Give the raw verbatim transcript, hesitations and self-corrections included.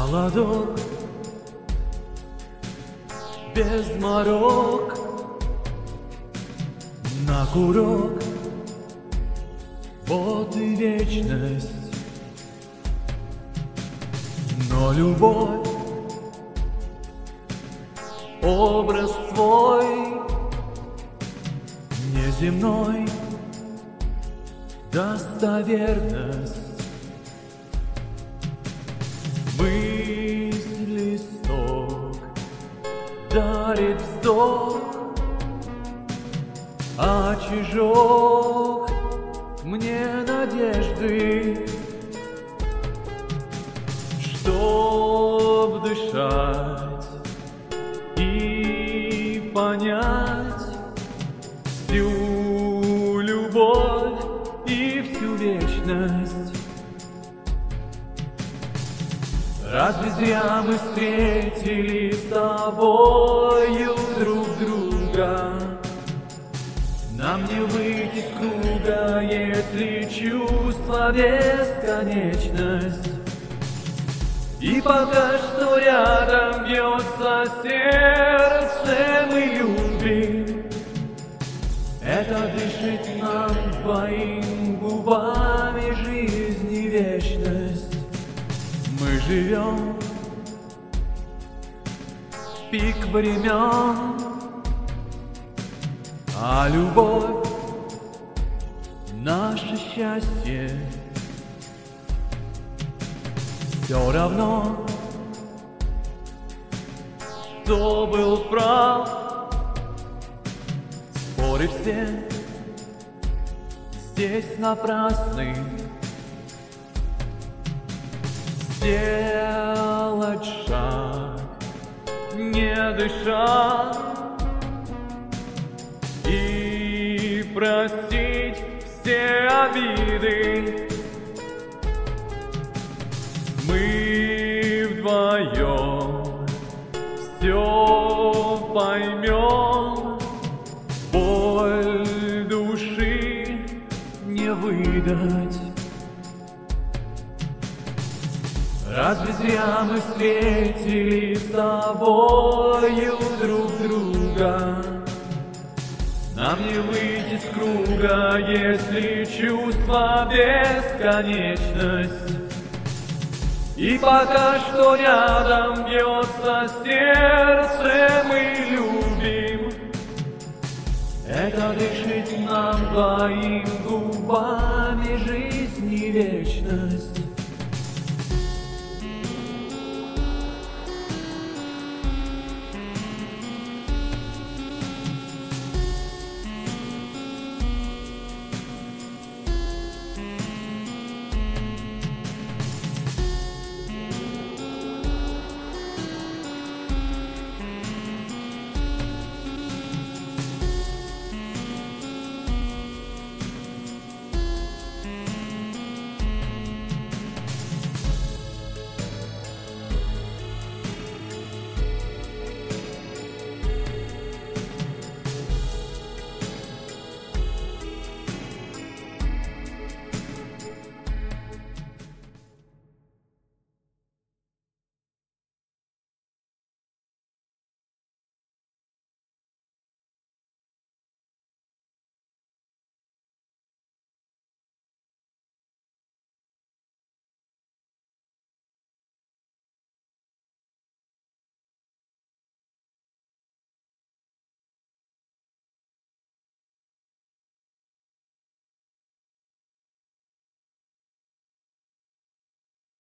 Холодок, без морок, на курок, вот и вечность. Но любовь, образ свой, неземной, достоверность. Мысль листок дарит вздох, а чужок мне надежды, чтоб дышать и понять всю любовь и всю вечность. Разве зря мы встретили с тобою друг друга? Нам не выйти из круга, если чувство бесконечность. И пока что рядом бьется сердце, мы любим. Это дышит нам двоим губами жизни вечность. Мы живем в пик времен, а любовь — наше счастье. Все равно, кто был прав, споры все здесь напрасны. Сделать шаг, не дыша, и простить все обиды. Мы вдвоем все поймем, боль души не выдать. Разве зря мы встретили с тобою друг друга? Нам не выйти из круга, если чувство бесконечность. И пока что рядом бьется сердце, мы любим. Это дышит нам двоим губами